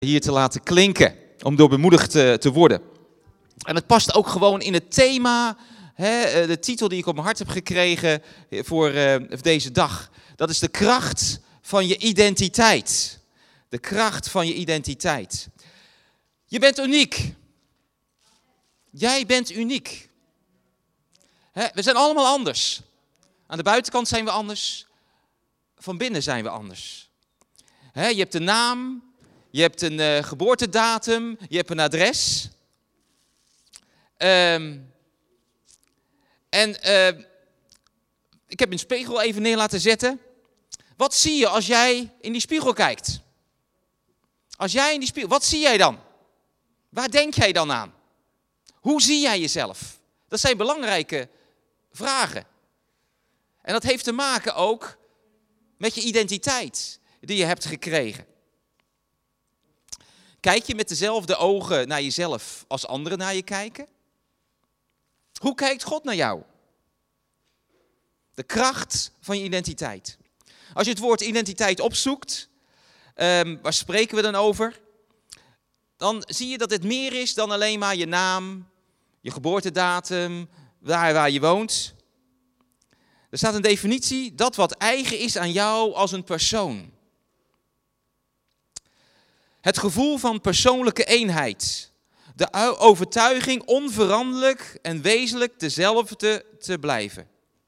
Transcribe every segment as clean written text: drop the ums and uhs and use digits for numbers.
hier te laten klinken, om door bemoedigd te worden. En het past ook gewoon in het thema, de titel die ik op mijn hart heb gekregen voor deze dag. Dat is de kracht van je identiteit. De kracht van je identiteit. Je bent uniek. Jij bent uniek. We zijn allemaal anders. Aan de buitenkant zijn we anders. Van binnen zijn we anders. Je hebt een naam. Je hebt een geboortedatum. Je hebt een adres. Ik heb een spiegel even neer laten zetten. Wat zie je als jij in die spiegel kijkt? Als jij in die spiegel, wat zie jij dan? Waar denk jij dan aan? Hoe zie jij jezelf? Dat zijn belangrijke vragen. En dat heeft te maken ook met je identiteit die je hebt gekregen. Kijk je met dezelfde ogen naar jezelf als anderen naar je kijken? Hoe kijkt God naar jou? De kracht van je identiteit. Als je het woord identiteit opzoekt, waar spreken we dan over? Dan zie je dat het meer is dan alleen maar je naam, je geboortedatum, waar je woont. Er staat een definitie, dat wat eigen is aan jou als een persoon. Het gevoel van persoonlijke eenheid. De overtuiging onveranderlijk en wezenlijk dezelfde te blijven.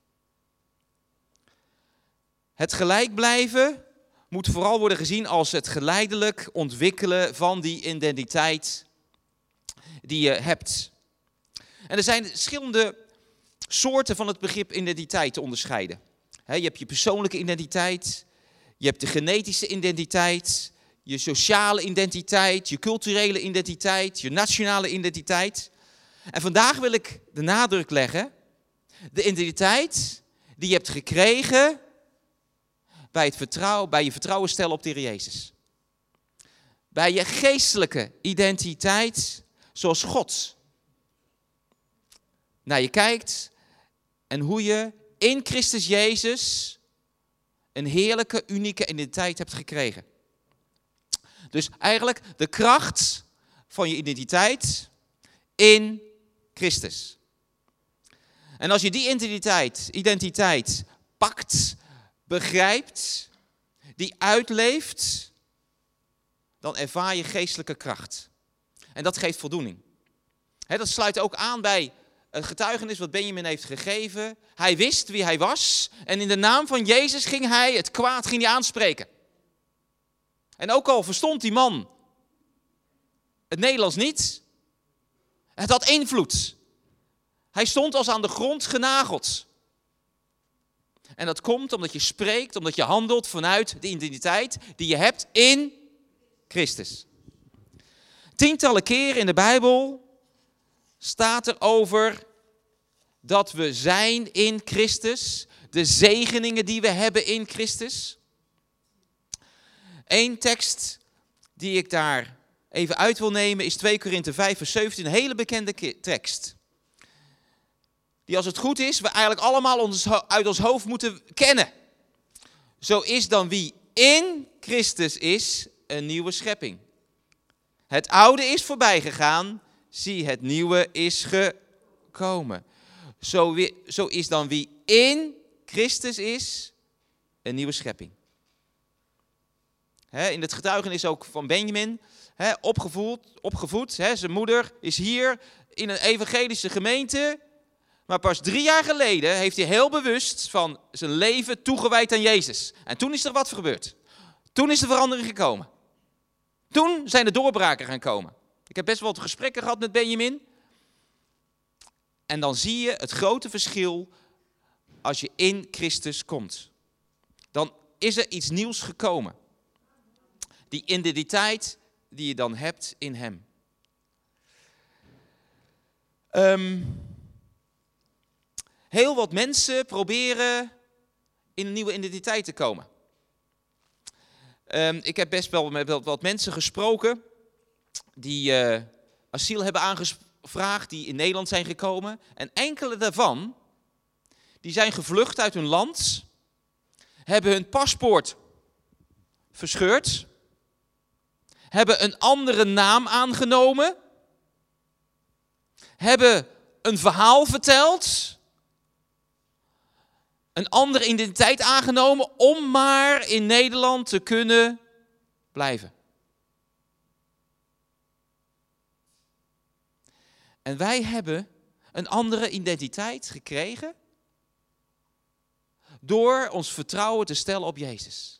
Het gelijk blijven moet vooral worden gezien als het geleidelijk ontwikkelen van die identiteit die je hebt. En er zijn verschillende soorten van het begrip identiteit te onderscheiden. Je hebt je persoonlijke identiteit, je hebt de genetische identiteit, je sociale identiteit, je culturele identiteit, je nationale identiteit. En vandaag wil ik de nadruk leggen, de identiteit die je hebt gekregen bij je vertrouwen stellen op de Heer Jezus. Bij je geestelijke identiteit zoals God naar je kijkt en hoe je in Christus Jezus een heerlijke, unieke identiteit hebt gekregen. Dus eigenlijk de kracht van je identiteit in Christus. En als je die identiteit pakt, begrijpt, die uitleeft, dan ervaar je geestelijke kracht. En dat geeft voldoening. Dat sluit ook aan bij het getuigenis wat Benjamin heeft gegeven. Hij wist wie hij was en in de naam van Jezus ging hij het kwaad aanspreken. En ook al verstond die man het Nederlands niet, het had invloed. Hij stond als aan de grond genageld. En dat komt omdat je spreekt, omdat je handelt vanuit de identiteit die je hebt in Christus. Tientallen keren in de Bijbel staat er over dat we zijn in Christus, de zegeningen die we hebben in Christus. Eén tekst die ik daar even uit wil nemen is 2 Korinthe 5 vers 17, een hele bekende tekst. Die als het goed is, we eigenlijk allemaal uit ons hoofd moeten kennen. Zo is dan wie in Christus is, een nieuwe schepping. Het oude is voorbij gegaan, zie het nieuwe is gekomen. Zo is dan wie in Christus is, een nieuwe schepping. In het getuigenis ook van Benjamin, opgevoed. Zijn moeder is hier in een evangelische gemeente. Maar pas 3 jaar geleden heeft hij heel bewust van zijn leven toegewijd aan Jezus. En toen is er wat gebeurd. Toen is de verandering gekomen. Toen zijn de doorbraken gaan komen. Ik heb best wel wat gesprekken gehad met Benjamin. En dan zie je het grote verschil als je in Christus komt. Dan is er iets nieuws gekomen. Die identiteit die je dan hebt in hem. Heel wat mensen proberen in een nieuwe identiteit te komen. Ik heb best wel met wat mensen gesproken die asiel hebben aangevraagd, die in Nederland zijn gekomen. En enkele daarvan, die zijn gevlucht uit hun land, hebben hun paspoort verscheurd, hebben een andere naam aangenomen, hebben een verhaal verteld, een andere identiteit aangenomen om maar in Nederland te kunnen blijven. En wij hebben een andere identiteit gekregen door ons vertrouwen te stellen op Jezus.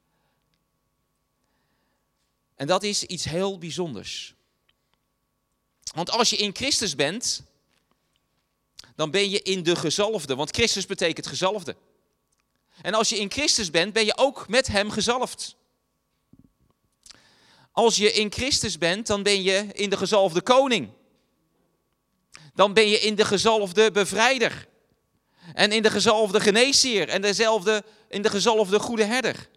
En dat is iets heel bijzonders. Want als je in Christus bent, dan ben je in de gezalfde. Want Christus betekent gezalfde. En als je in Christus bent, ben je ook met hem gezalfd. Als je in Christus bent, dan ben je in de gezalfde koning. Dan ben je in de gezalfde bevrijder. En in de gezalfde geneesheer. En in de gezalfde goede herder.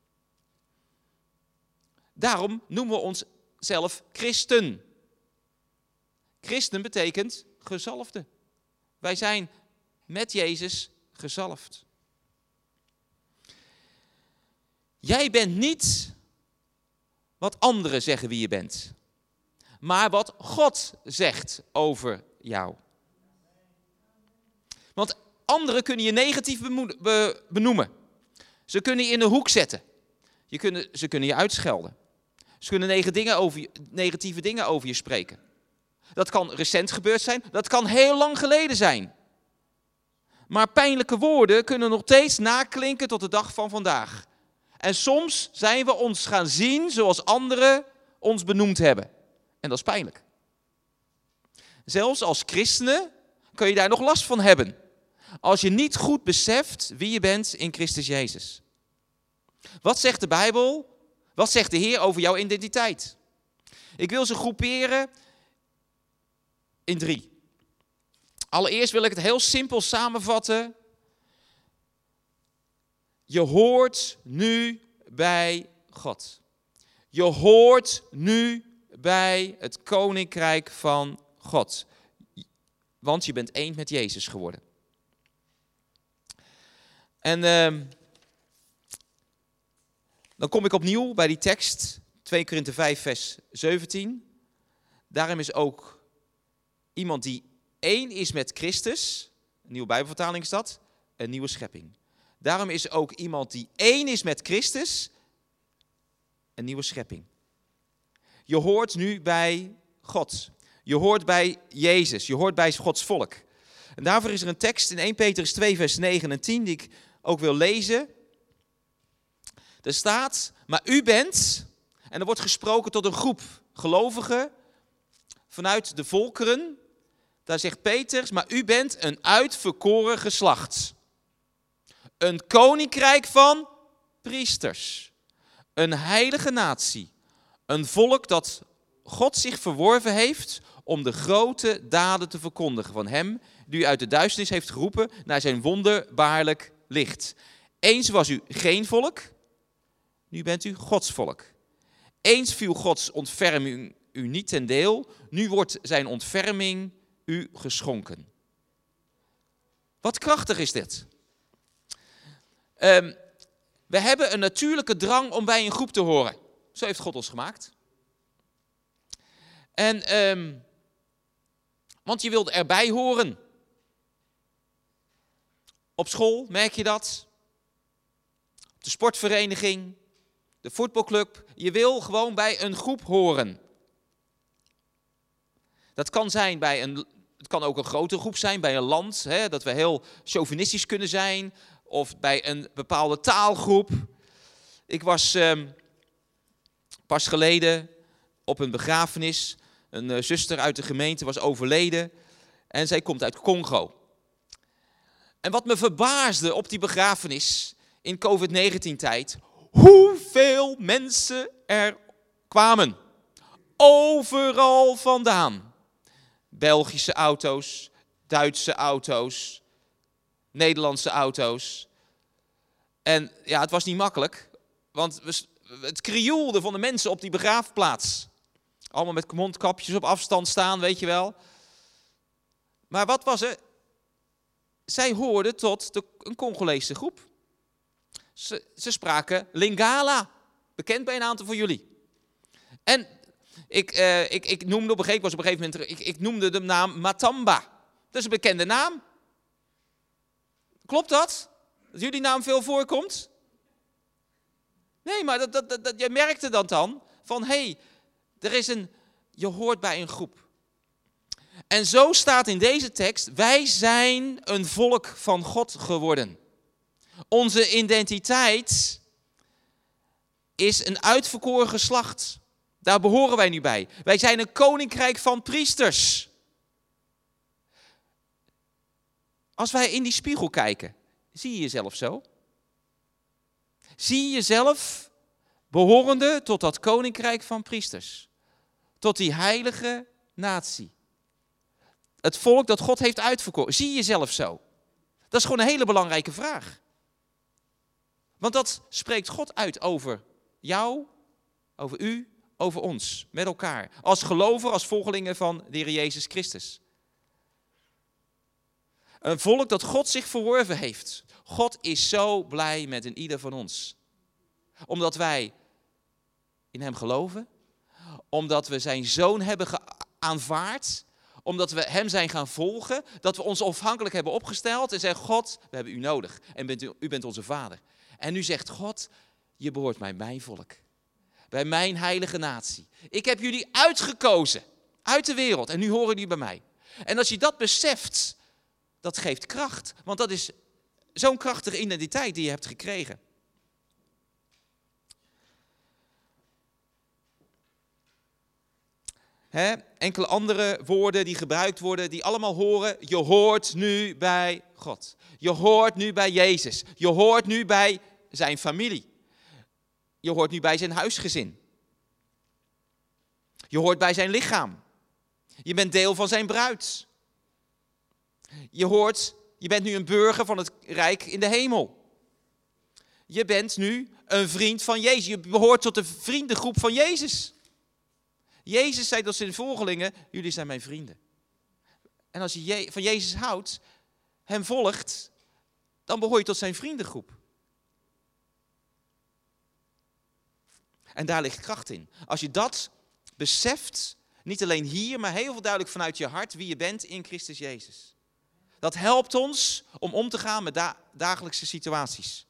Daarom noemen we onszelf christen. Christen betekent gezalfde. Wij zijn met Jezus gezalfd. Jij bent niet wat anderen zeggen wie je bent, maar wat God zegt over jou. Want anderen kunnen je negatief benoemen. Ze kunnen je in een hoek zetten. Ze kunnen je uitschelden. Ze kunnen negatieve dingen over je spreken. Dat kan recent gebeurd zijn, dat kan heel lang geleden zijn. Maar pijnlijke woorden kunnen nog steeds naklinken tot de dag van vandaag. En soms zijn we ons gaan zien zoals anderen ons benoemd hebben. En dat is pijnlijk. Zelfs als christenen kun je daar nog last van hebben. Als je niet goed beseft wie je bent in Christus Jezus. Wat zegt de Bijbel? Wat zegt de Heer over jouw identiteit? Ik wil ze groeperen in 3. Allereerst wil ik het heel simpel samenvatten. Je hoort nu bij God. Je hoort nu bij het koninkrijk van God. Want je bent één met Jezus geworden. En dan kom ik opnieuw bij die tekst, 2 Korinthe 5 vers 17. Daarom is ook iemand die één is met Christus, een nieuwe Bijbelvertaling is dat, een nieuwe schepping. Daarom is ook iemand die één is met Christus, een nieuwe schepping. Je hoort nu bij God. Je hoort bij Jezus. Je hoort bij Gods volk. En daarvoor is er een tekst in 1 Petrus 2 vers 9 en 10 die ik ook wil lezen. Er staat, maar u bent, en er wordt gesproken tot een groep gelovigen vanuit de volkeren. Daar zegt Petrus, maar u bent een uitverkoren geslacht. Een koninkrijk van priesters. Een heilige natie. Een volk dat God zich verworven heeft om de grote daden te verkondigen van hem die u uit de duisternis heeft geroepen naar zijn wonderbaarlijk licht. Eens was u geen volk, nu bent u Gods volk. Eens viel Gods ontferming u niet ten deel, nu wordt zijn ontferming u geschonken. Wat krachtig is dit. We hebben een natuurlijke drang om bij een groep te horen. Zo heeft God ons gemaakt. En, want je wilt erbij horen. Op school merk je dat. Op de sportvereniging, de voetbalclub. Je wil gewoon bij een groep horen. Dat kan zijn het kan ook een grote groep zijn bij een land. Hè, dat we heel chauvinistisch kunnen zijn. Of bij een bepaalde taalgroep. Ik was pas geleden op een begrafenis. Een zuster uit de gemeente was overleden. En zij komt uit Congo. En wat me verbaasde op die begrafenis in COVID-19-tijd. Hoeveel mensen er kwamen. Overal vandaan. Belgische auto's, Duitse auto's, Nederlandse auto's. En ja, het was niet makkelijk, want het krioelde van de mensen op die begraafplaats. Allemaal met mondkapjes op afstand staan, weet je wel. Maar wat was er? Zij hoorden tot een Congolese groep. Ze spraken Lingala, bekend bij een aantal van jullie. En ik noemde op een gegeven moment, ik noemde de naam Matamba. Dat is een bekende naam. Klopt dat? Dat jullie naam veel voorkomt? Nee, maar je merkte dat dan van, je hoort bij een groep. En zo staat in deze tekst, wij zijn een volk van God geworden. Onze identiteit is een uitverkoren geslacht. Daar behoren wij nu bij. Wij zijn een koninkrijk van priesters. Als wij in die spiegel kijken, zie je jezelf zo? Zie je jezelf behorende tot dat koninkrijk van priesters? Tot die heilige natie. Het volk dat God heeft uitverkoren. Zie je jezelf zo? Dat is gewoon een hele belangrijke vraag. Want dat spreekt God uit over jou, over u, over ons, met elkaar. Als gelovigen, als volgelingen van de Heer Jezus Christus. Een volk dat God zich verworven heeft. God is zo blij met een ieder van ons. Omdat wij in hem geloven. Omdat we zijn zoon hebben aanvaard. Omdat we hem zijn gaan volgen. Dat we ons afhankelijk hebben opgesteld. En zeggen, God, we hebben u nodig. En u bent onze vader. En nu zegt God, je behoort bij mijn volk. Bij mijn heilige natie. Ik heb jullie uitgekozen. Uit de wereld. En nu horen jullie bij mij. En als je dat beseft, dat geeft kracht. Want dat is zo'n krachtige identiteit die je hebt gekregen. Enkele andere woorden die gebruikt worden, die allemaal horen. Je hoort nu bij God. Je hoort nu bij Jezus. Je hoort nu bij zijn familie. Je hoort nu bij zijn huisgezin. Je hoort bij zijn lichaam. Je bent deel van zijn bruid. Je bent nu een burger van het rijk in de hemel. Je bent nu een vriend van Jezus. Je behoort tot de vriendengroep van Jezus. Jezus zei tot zijn volgelingen, jullie zijn mijn vrienden. En als je van Jezus houdt, hem volgt, dan behoor je tot zijn vriendengroep. En daar ligt kracht in. Als je dat beseft, niet alleen hier, maar heel veel duidelijk vanuit je hart, wie je bent in Christus Jezus. Dat helpt ons om te gaan met dagelijkse situaties.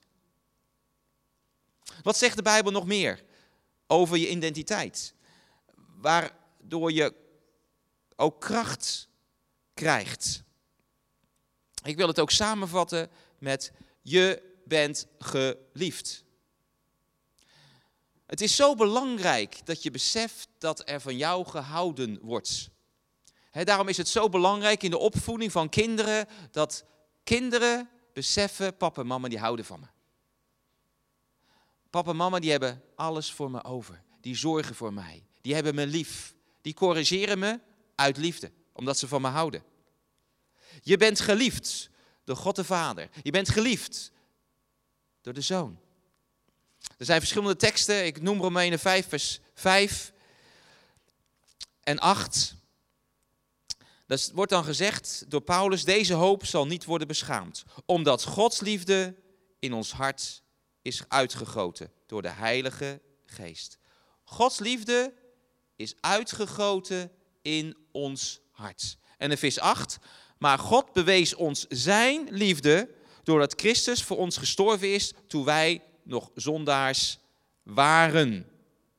Wat zegt de Bijbel nog meer over je identiteit? Waardoor je ook kracht krijgt. Ik wil het ook samenvatten met je bent geliefd. Het is zo belangrijk dat je beseft dat er van jou gehouden wordt. Daarom is het zo belangrijk in de opvoeding van kinderen, dat kinderen beseffen, papa en mama die houden van me. Papa en mama die hebben alles voor me over. Die zorgen voor mij. Die hebben me lief. Die corrigeren me uit liefde, omdat ze van me houden. Je bent geliefd door God de Vader. Je bent geliefd door de Zoon. Er zijn verschillende teksten. Ik noem Romeinen 5 vers 5 en 8. Dat wordt dan gezegd door Paulus, deze hoop zal niet worden beschaamd. Omdat Gods liefde in ons hart is uitgegoten door de Heilige Geest. Gods liefde is uitgegoten in ons hart. En in vers 8, maar God bewees ons zijn liefde doordat Christus voor ons gestorven is toen wij nog zondaars waren.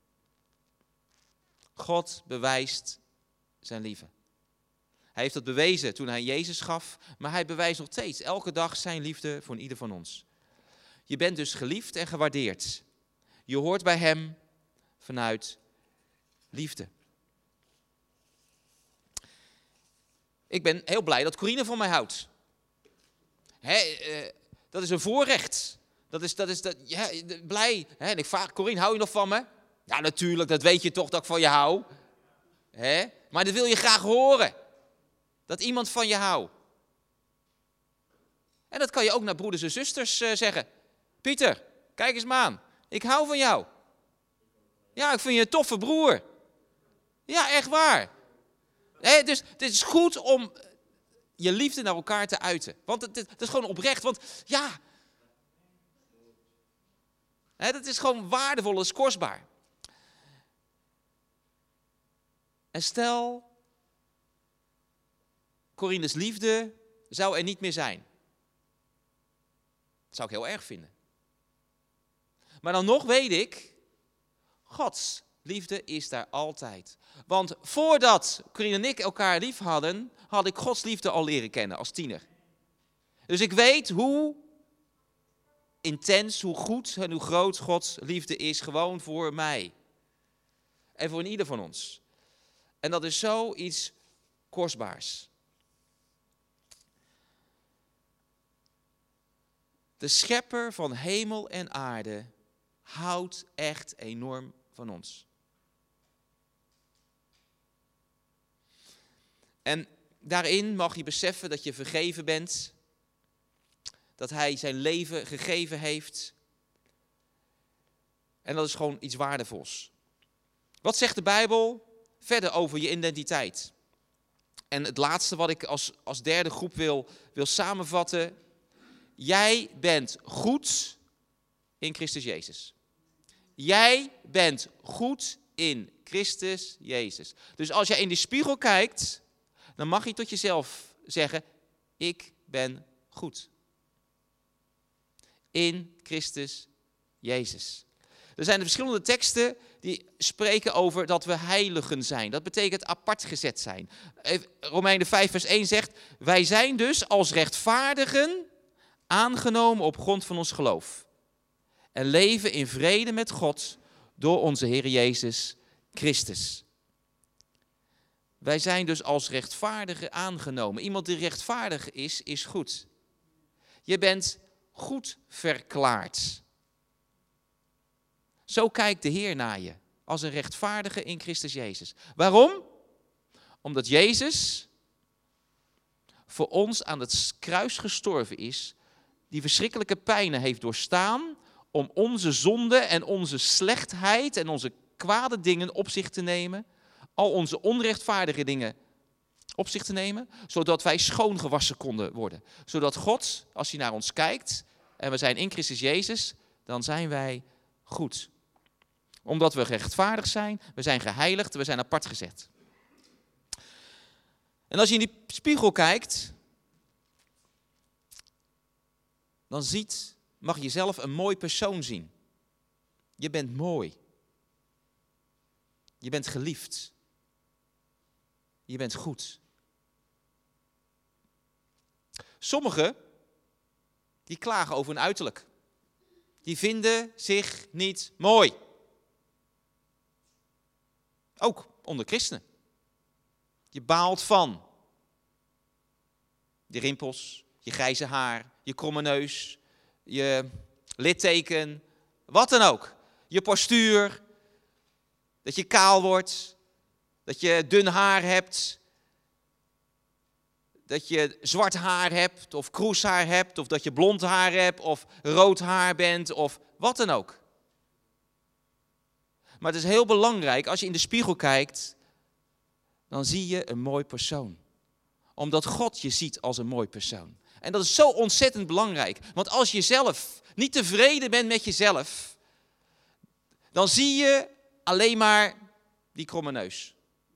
God bewijst zijn liefde. Hij heeft dat bewezen toen hij Jezus gaf, maar hij bewijst nog steeds elke dag zijn liefde voor ieder van ons. Je bent dus geliefd en gewaardeerd. Je hoort bij hem vanuit liefde. Ik ben heel blij dat Corine van mij houdt. Dat is een voorrecht. Blij. En ik vraag, Corine, hou je nog van me? Ja, natuurlijk, dat weet je toch dat ik van je hou. Maar dat wil je graag horen. Dat iemand van je houdt. En dat kan je ook naar broeders en zusters zeggen. Pieter, kijk eens maar aan. Ik hou van jou. Ja, ik vind je een toffe broer. Ja, echt waar. Dus het is goed om je liefde naar elkaar te uiten. Want het is gewoon oprecht. Want ja, dat is gewoon waardevol, dat is kostbaar. En stel, Corinne's liefde zou er niet meer zijn. Dat zou ik heel erg vinden. Maar dan nog weet ik, Gods liefde is daar altijd. Want voordat Corinne en ik elkaar lief hadden, had ik Gods liefde al leren kennen als tiener. Dus ik weet hoe intens, hoe goed en hoe groot Gods liefde is, gewoon voor mij. En voor ieder van ons. En dat is zoiets kostbaars. De schepper van hemel en aarde houdt echt enorm van ons. En daarin mag je beseffen dat je vergeven bent. Dat hij zijn leven gegeven heeft. En dat is gewoon iets waardevols. Wat zegt de Bijbel verder over je identiteit? En het laatste wat ik als derde groep wil samenvatten. Jij bent goed in Christus Jezus. Jij bent goed in Christus Jezus. Dus als jij in de spiegel kijkt, dan mag je tot jezelf zeggen, ik ben goed. In Christus Jezus. Er zijn verschillende teksten die spreken over dat we heiligen zijn. Dat betekent apart gezet zijn. Romeinen 5 vers 1 zegt, wij zijn dus als rechtvaardigen aangenomen op grond van ons geloof. En leven in vrede met God door onze Heer Jezus Christus. Wij zijn dus als rechtvaardigen aangenomen. Iemand die rechtvaardig is goed. Je bent goed verklaard. Zo kijkt de Heer naar je, als een rechtvaardige in Christus Jezus. Waarom? Omdat Jezus voor ons aan het kruis gestorven is, die verschrikkelijke pijnen heeft doorstaan, om onze zonde en onze slechtheid en onze kwade dingen op zich te nemen, al onze onrechtvaardige dingen op zich te nemen, zodat wij schoongewassen konden worden. Zodat God, als hij naar ons kijkt, en we zijn in Christus Jezus, dan zijn wij goed. Omdat we rechtvaardig zijn, we zijn geheiligd, we zijn apart gezet. En als je in die spiegel kijkt, dan mag je jezelf een mooi persoon zien. Je bent mooi. Je bent geliefd. Je bent goed. Sommigen, die klagen over hun uiterlijk. Die vinden zich niet mooi. Ook onder christenen. Je baalt van je rimpels, je grijze haar, je kromme neus, je litteken, wat dan ook. Je postuur, dat je kaal wordt, dat je dun haar hebt, dat je zwart haar hebt of kroeshaar hebt, of dat je blond haar hebt of rood haar bent of wat dan ook. Maar het is heel belangrijk, als je in de spiegel kijkt, dan zie je een mooi persoon. Omdat God je ziet als een mooi persoon. En dat is zo ontzettend belangrijk. Want als je zelf niet tevreden bent met jezelf, dan zie je alleen maar die kromme neus.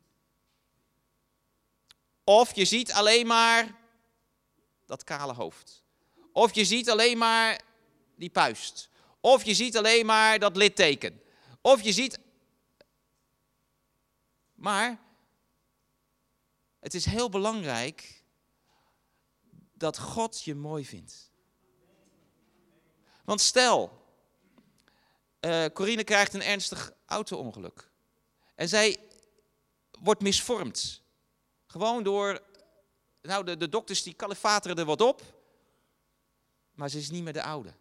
Of je ziet alleen maar dat kale hoofd. Of je ziet alleen maar die puist. Of je ziet alleen maar dat litteken. Of je ziet... Maar het is heel belangrijk dat God je mooi vindt. Want stel, Corinne krijgt een ernstig auto-ongeluk. En zij wordt misvormd. Gewoon door, de dokters die kalefateren er wat op. Maar ze is niet meer de oude.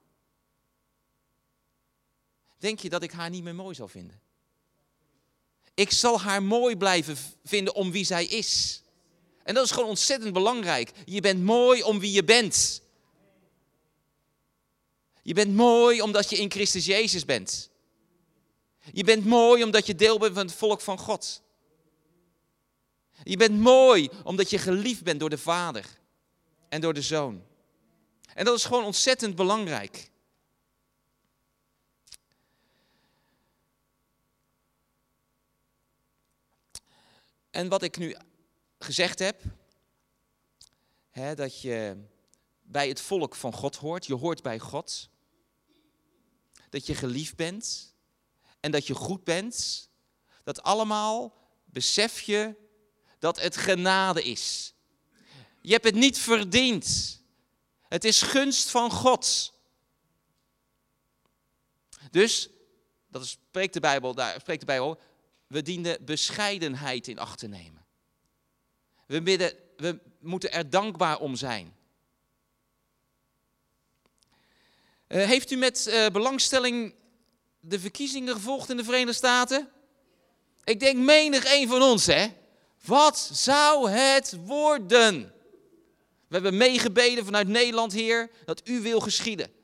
Denk je dat ik haar niet meer mooi zal vinden? Ik zal haar mooi blijven vinden om wie zij is. En dat is gewoon ontzettend belangrijk. Je bent mooi om wie je bent. Je bent mooi omdat je in Christus Jezus bent. Je bent mooi omdat je deel bent van het volk van God. Je bent mooi omdat je geliefd bent door de Vader en door de Zoon. En dat is gewoon ontzettend belangrijk. En wat ik nu gezegd heb, dat je bij het volk van God hoort, je hoort bij God, dat je geliefd bent en dat je goed bent, dat allemaal besef je dat het genade is. Je hebt het niet verdiend. Het is gunst van God. Dus, dat spreekt de Bijbel, we dienen bescheidenheid in acht te nemen. We moeten er dankbaar om zijn. Heeft u met belangstelling de verkiezingen gevolgd in de Verenigde Staten? Ik denk menig een van ons, hè? Wat zou het worden? We hebben meegebeden vanuit Nederland, Heer, dat u wil geschieden.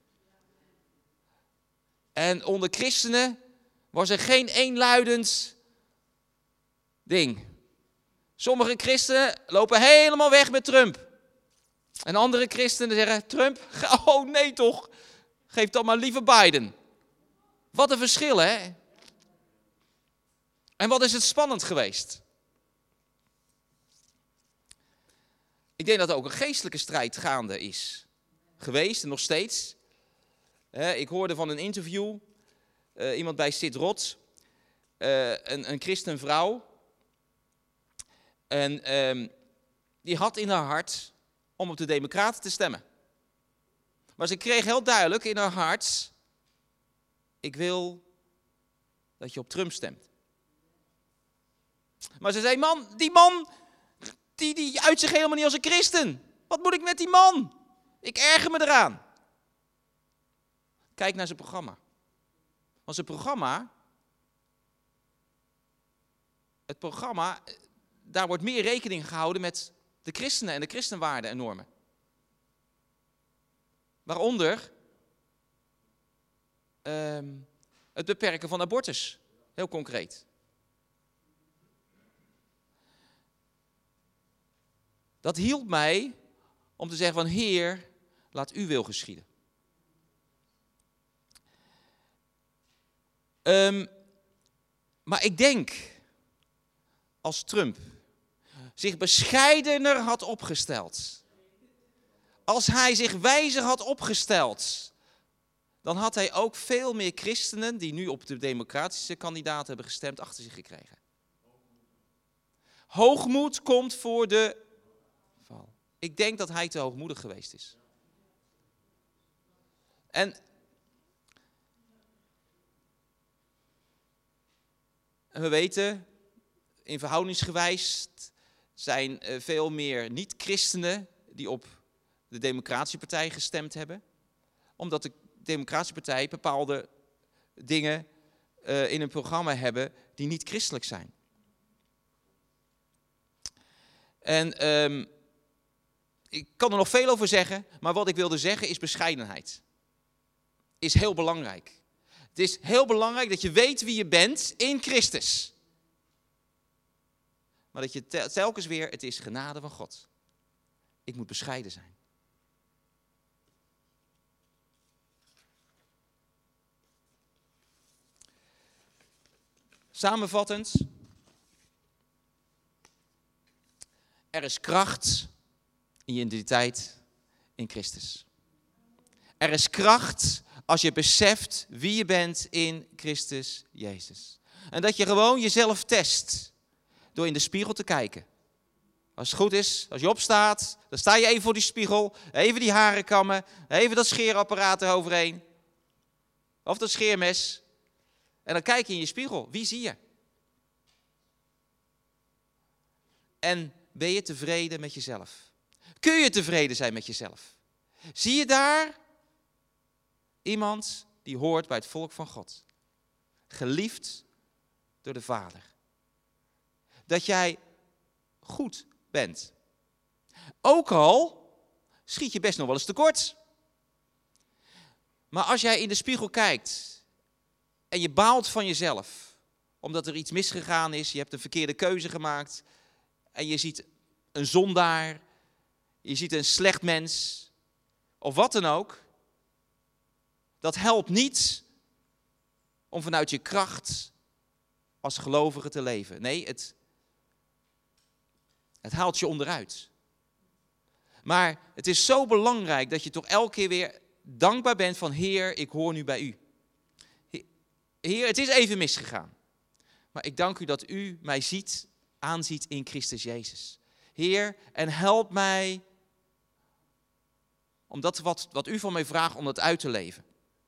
En onder christenen was er geen eenluidend ding. Sommige christenen lopen helemaal weg met Trump. En andere christenen zeggen, Trump, oh nee toch, geef dan maar liever Biden. Wat een verschil, hè? En wat is het spannend geweest? Ik denk dat er ook een geestelijke strijd gaande is geweest en nog steeds. Ik hoorde van een interview, iemand bij Sid Roth, een christenvrouw. En die had in haar hart om op de Democraten te stemmen. Maar ze kreeg heel duidelijk in haar hart, ik wil dat je op Trump stemt. Maar ze zei, die man, die uit zich helemaal niet als een christen. Wat moet ik met die man? Ik erger me eraan. Kijk naar zijn programma. Want zijn programma, daar wordt meer rekening gehouden met de christenen en de christenwaarden en normen. Waaronder het beperken van abortus. Heel concreet. Dat hielp mij om te zeggen van Heer, laat uw wil geschieden. Maar ik denk, als Trump zich bescheidener had opgesteld, als hij zich wijzer had opgesteld, dan had hij ook veel meer christenen die nu op de democratische kandidaat hebben gestemd achter zich gekregen. Hoogmoed komt voor de val. Ik denk dat hij te hoogmoedig geweest is. En we weten, in verhoudingsgewijs zijn veel meer niet-christenen die op de Democratische Partij gestemd hebben. Omdat de Democratische Partij bepaalde dingen in een programma hebben die niet christelijk zijn. En ik kan er nog veel over zeggen, maar wat ik wilde zeggen is bescheidenheid. Is heel belangrijk. Het is heel belangrijk dat je weet wie je bent in Christus. Maar dat je telkens weer, het is genade van God. Ik moet bescheiden zijn. Samenvattend. Er is kracht in je identiteit in Christus. Er is kracht als je beseft wie je bent in Christus Jezus. En dat je gewoon jezelf test door in de spiegel te kijken. Als het goed is, als je opstaat, dan sta je even voor die spiegel, even die haren kammen, even dat scheerapparaat eroverheen. Of dat scheermes. En dan kijk je in je spiegel, wie zie je? En ben je tevreden met jezelf? Kun je tevreden zijn met jezelf? Zie je daar iemand die hoort bij het volk van God? Geliefd door de Vader. Dat jij goed bent. Ook al schiet je best nog wel eens tekort. Maar als jij in de spiegel kijkt en je baalt van jezelf, omdat er iets misgegaan is, je hebt een verkeerde keuze gemaakt en je ziet een zondaar, je ziet een slecht mens, of wat dan ook, dat helpt niet om vanuit je kracht als gelovige te leven. Nee, Het haalt je onderuit. Maar het is zo belangrijk dat je toch elke keer weer dankbaar bent van Heer, ik hoor nu bij u. Heer, het is even misgegaan. Maar ik dank u dat u mij aanziet in Christus Jezus. Heer, en help mij om dat wat u van mij vraagt, om dat uit te leven.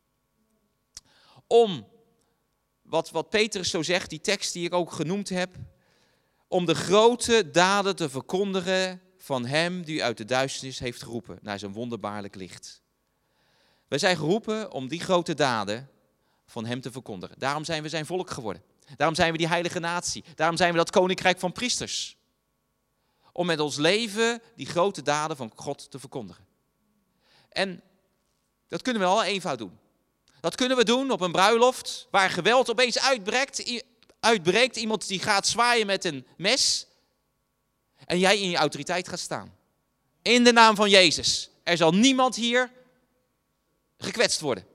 Om, wat Petrus zo zegt, die tekst die ik ook genoemd heb, om de grote daden te verkondigen van hem die u uit de duisternis heeft geroepen naar zijn wonderbaarlijk licht. Wij zijn geroepen om die grote daden van hem te verkondigen. Daarom zijn we zijn volk geworden. Daarom zijn we die heilige natie. Daarom zijn we dat koninkrijk van priesters. Om met ons leven die grote daden van God te verkondigen. En dat kunnen we al eenvoud doen. Dat kunnen we doen op een bruiloft waar geweld opeens uitbreekt. Iemand die gaat zwaaien met een mes. En jij in je autoriteit gaat staan. In de naam van Jezus. Er zal niemand hier gekwetst worden.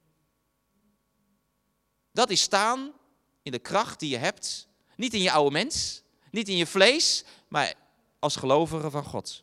Dat is staan in de kracht die je hebt. Niet in je oude mens. Niet in je vlees. Maar als gelovige van God.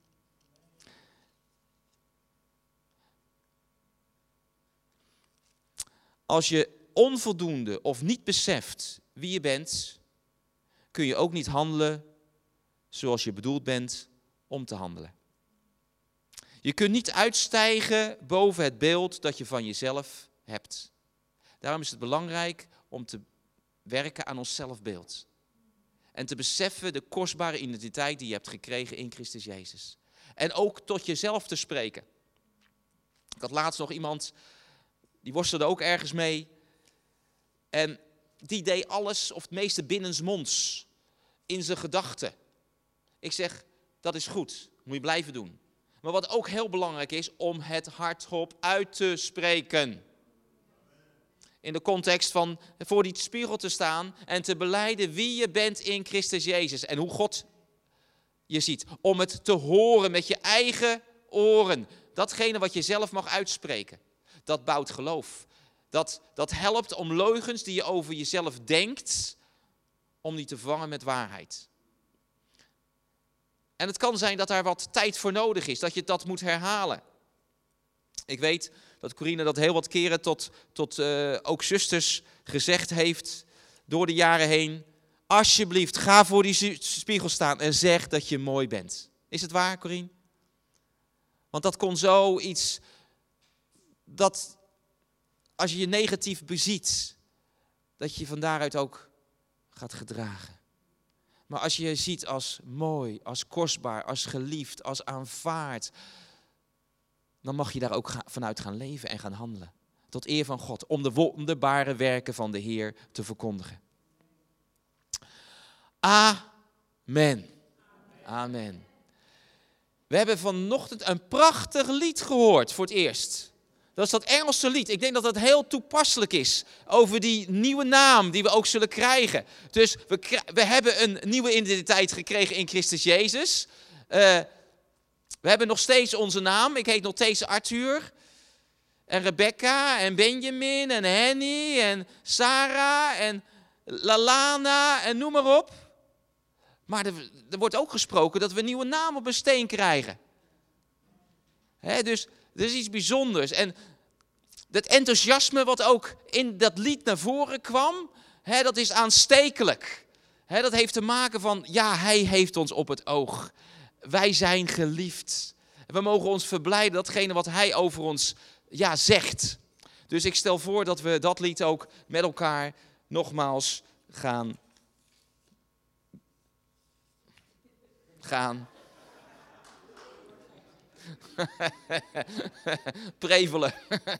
Als je onvoldoende of niet beseft wie je bent, kun je ook niet handelen zoals je bedoeld bent om te handelen. Je kunt niet uitstijgen boven het beeld dat je van jezelf hebt. Daarom is het belangrijk om te werken aan ons zelfbeeld. En te beseffen de kostbare identiteit die je hebt gekregen in Christus Jezus. En ook tot jezelf te spreken. Ik had laatst nog iemand, die worstelde ook ergens mee. En die deed alles, of het meeste binnensmonds, in zijn gedachten. Ik zeg, dat is goed, moet je blijven doen. Maar wat ook heel belangrijk is, om het hardop uit te spreken. In de context van voor die spiegel te staan en te belijden wie je bent in Christus Jezus. En hoe God je ziet. Om het te horen met je eigen oren. Datgene wat je zelf mag uitspreken. Dat bouwt geloof. Dat helpt om leugens die je over jezelf denkt, om die te vangen met waarheid. En het kan zijn dat daar wat tijd voor nodig is, dat je dat moet herhalen. Ik weet dat Corine dat heel wat keren tot ook zusters gezegd heeft door de jaren heen. Alsjeblieft, ga voor die spiegel staan en zeg dat je mooi bent. Is het waar, Corine? Want dat kon zoiets, dat als je je negatief beziet, dat je van daaruit ook gaat gedragen. Maar als je je ziet als mooi, als kostbaar, als geliefd, als aanvaard, dan mag je daar ook vanuit gaan leven en gaan handelen. Tot eer van God, om de wonderbare werken van de Heer te verkondigen. Amen. Amen. We hebben vanochtend een prachtig lied gehoord voor het eerst. Dat is dat Engelse lied. Ik denk dat dat heel toepasselijk is over die nieuwe naam die we ook zullen krijgen. Dus we hebben een nieuwe identiteit gekregen in Christus Jezus. We hebben nog steeds onze naam. Ik heet nog steeds Arthur. En Rebecca en Benjamin en Henny en Sarah en Lalana en noem maar op. Maar er wordt ook gesproken dat we een nieuwe naam op een steen krijgen. Dus er is iets bijzonders. En dat enthousiasme wat ook in dat lied naar voren kwam, dat is aanstekelijk. Dat heeft te maken van, ja, hij heeft ons op het oog. Wij zijn geliefd. We mogen ons verblijden datgene wat hij over ons zegt. Dus ik stel voor dat we dat lied ook met elkaar nogmaals gaan prevelen.